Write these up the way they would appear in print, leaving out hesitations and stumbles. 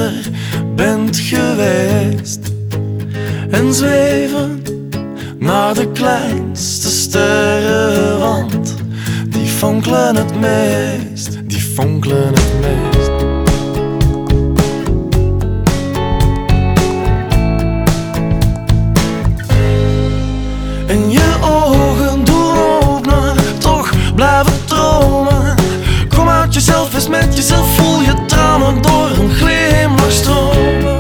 er bent geweest. En zweven naar de kleinste sterrenwand. Die fonkelen het meest, die fonkelen het meest. En je ogen doen openen, toch blijven dromen. Kom uit jezelf, eens met jezelf, voel je tranen door een glimlach stromen.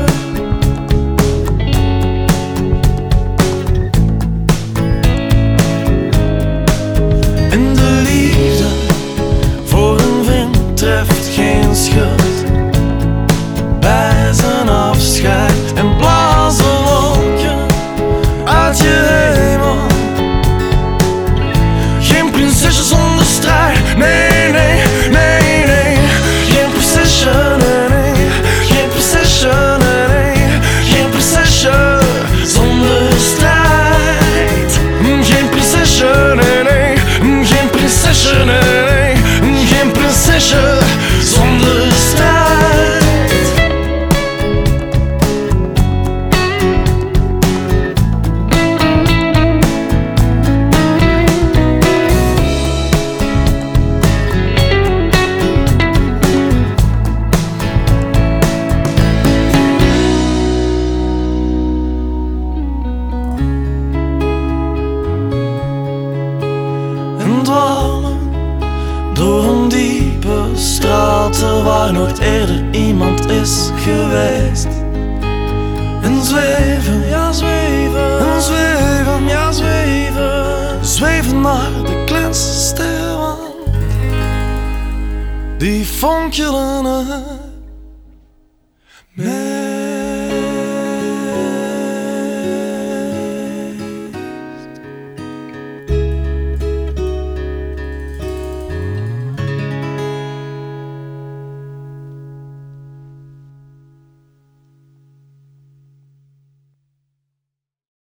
En de liefde voor een vriend treft geen schuld. Bij zijn afscheid en blazen wolken uit je hemel. Geen prinsesje zonder strijd, nee, nee, nee, nee. Geen prinsesje, nee, nee. Geen prinsesje, nee, nee. Geen prinsesje zonder strijd. Geen prinsesje, nee, nee. Geen prinsesje, nee, nee. Geen prinsesje zonder strijd. En dwalen door een diepe straten waar nooit eerder iemand is geweest. En zweven, ja zweven, en zweven, ja zweven. Zweven naar de kleinste sterrenwand. Die fonkelen het meest.